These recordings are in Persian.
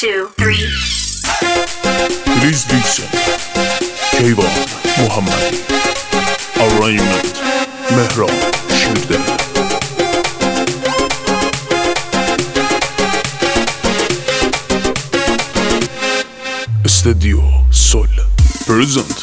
2, 3. Release Dixon, Kayvan Muhammadi, Arraignment Mehran Shimder. Studio Sol present.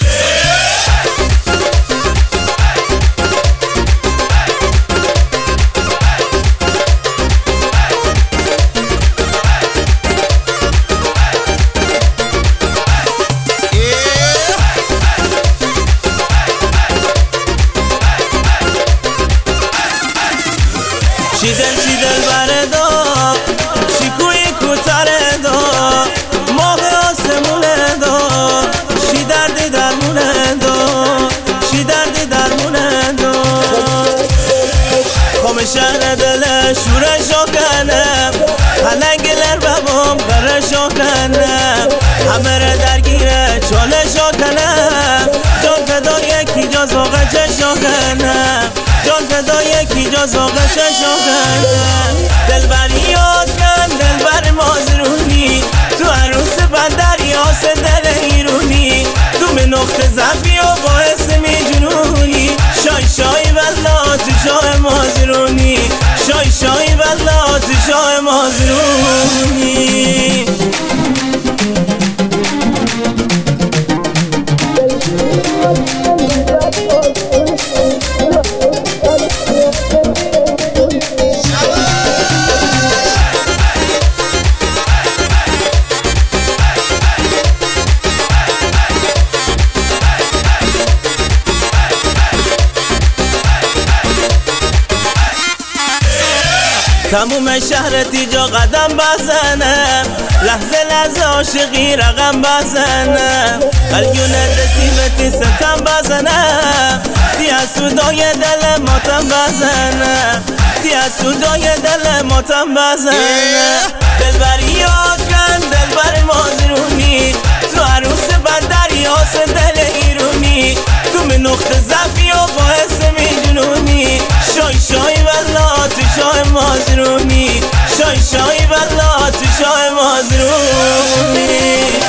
شیدل بردا شیکوی کوتاره دا ماه آسمونه دا شی دردی درمونه دا شی دردی درمونه دا خام شهر دل شورشو کنم هلنگلر بابام برشو کنم همه درگیره چالشو کنم جان فدا یکی جا زاغچشو کنم جان فدا یکی جا زاغچشو کنم دلبریات کن دلبر مازرونی تو عروس بندر یاس دل ایرونی تو به نقطه ضعفی و باعث میجنونی شای شای والله تو شای مازرونی شای شای والله تو شای مازرونی تموم شهرتی جا قدم بزنم لحظه لحظه عاشقی رقم بزنم قلیون رسیمتی ستم بزنم تی از سودای دل ماتم بزنم تی از سودای دل ماتم بزنم دلبریات کن دلبر مازرونی تو عروس بندر یاس دل ایرونی تو به نقطه ضعفی و باعث میجنونی شای شای والله تو شای مازرونی شای شای والله تو شای مازرونی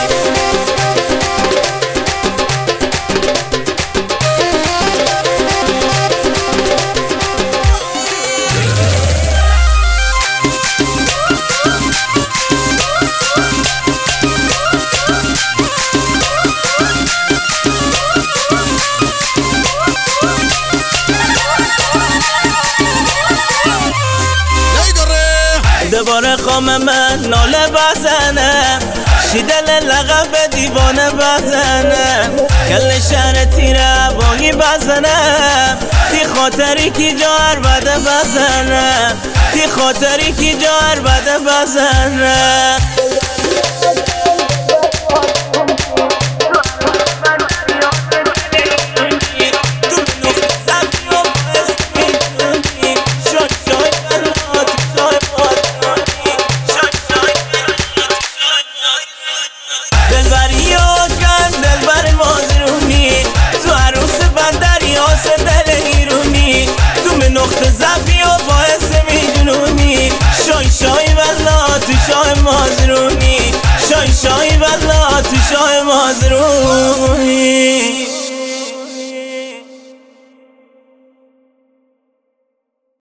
دوباره خام من ناله بزنم شیدل لقب به دیوانه بزنم کل شهر تیره هوایی بزنم تی خاطری کی جا عربده بزنم تی خاطری کی جا عربده بزنم